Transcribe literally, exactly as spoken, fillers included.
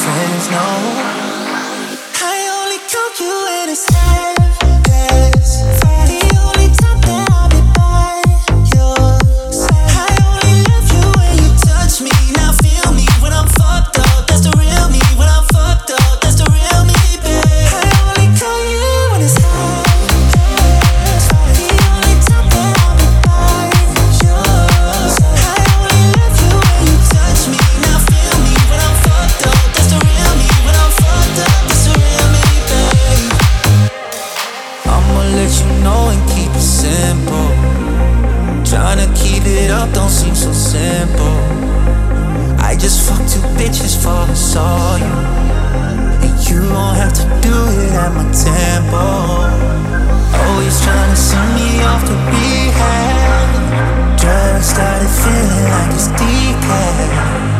friends know. I only call you when it's heaven's the only time that I'll be by your side. I only love you when you touch me. Now feel me when I'm fucked up. That's the real me. When I'm fucked up, that's the real me, babe. I only call you when it's heaven's the only time that I'll be by your side. I only love you when you touch me. Now feel me when I'm fucked up. That's the real me. When I'm fucked up, that's the real me, babe. I'ma let you know and keep it simple. Tryna keep it up don't seem so simple. I just fucked two bitches before I saw you, and you don't have to do it at my tempo. Always tryna send me off to rehab. Drugs started feeling like it's decaf.